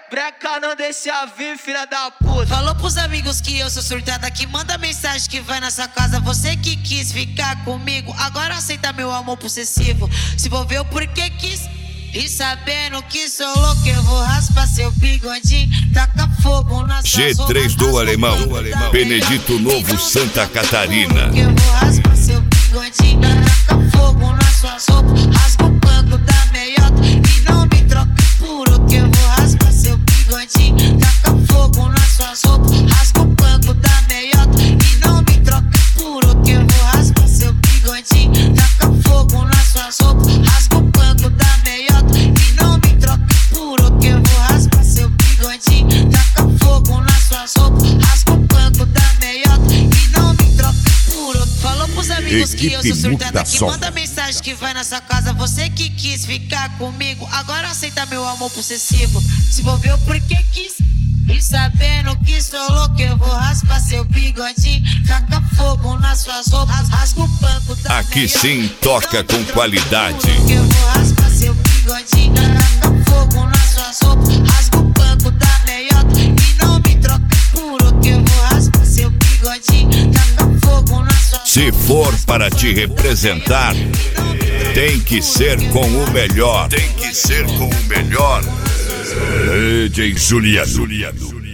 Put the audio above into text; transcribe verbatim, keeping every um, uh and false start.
Breca não deixa vir, filha da puta. Falou pros amigos que eu sou surtada, que manda mensagem que vai na sua casa. Você que quis ficar comigo, agora aceita meu amor possessivo. Se envolveu porque quis, e sabendo que sou louco, eu vou raspar seu bigodinho, taca fogo na sua G três do Alemão, Benedito Novo, Santa Catarina. Eu vou raspar seu bigodinho, taca fogo na sua sopa, rasga o banco da meiota e não me troca por outro. Eu vou raspar seu bigodinho, taca fogo na sua sopa, rasga o banco da meiota e não me troca por outro. Eu vou raspar seu bigodinho, taca fogo na sua sopa, rasga o banco da meiota e não me troca por outro. Eu vou raspar seu bigodinho, taca fogo na sua sopa, rasga o banco da meiota e não me troca por outro. Falou pros amigos que eu sou surtada, que manda mensagem que vai na sua casa. Você que quis ficar comigo, agora aceita meu amor possessivo. Se envolveu porque quis, e sabendo que sou louco, eu vou raspar seu bigodinho, taca fogo nas suas roupas, rasga o banco da Aqui meiota, sim toca com qualidade. eu vou raspar seu bigodinho, taca fogo nas suas roupas, rasga o banco da meiota e não me troca por outro. Eu vou raspar seu bigodinho, taca fogo nas suas. Se for para te representar, tem que ser com o melhor. Tem que ser com o melhor. D J Juliano.